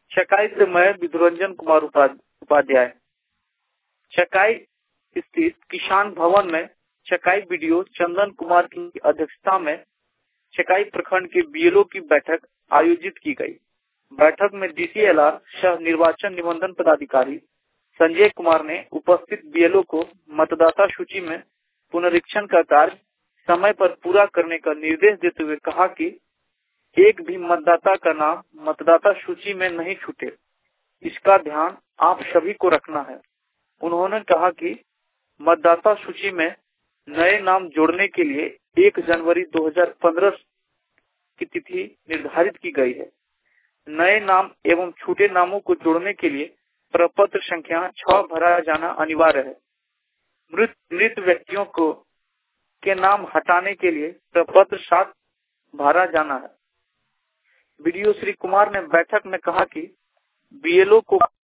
चकाई से मैं विधुरंजन कुमार उपाध्याय। चकाई स्थित किसान भवन में चकाई बीडीओ चंदन कुमार की अध्यक्षता में चकाई प्रखंड के बीएलओ की बैठक आयोजित की गई। बैठक में डीसीएलआर सह निर्वाचन निबंधन पदाधिकारी संजय कुमार ने उपस्थित बीएलओ को मतदाता सूची में पुनरीक्षण का कार्य समय पर पूरा करने का निर्देश देते हुए कहा कि एक भी मतदाता का नाम मतदाता सूची में नहीं छूटे, इसका ध्यान आप सभी को रखना है। उन्होंने कहा कि मतदाता सूची में नए नाम जोड़ने के लिए 1 जनवरी 2015 की तिथि निर्धारित की गई है। नए नाम एवं छूटे नामों को जोड़ने के लिए प्रपत्र संख्या 6 भरा जाना अनिवार्य है। मृत व्यक्तियों के नाम हटाने के लिए प्रपत्र 7 भरा जाना है। बीडीओ श्री कुमार ने बैठक में कहा कि बीएलओ को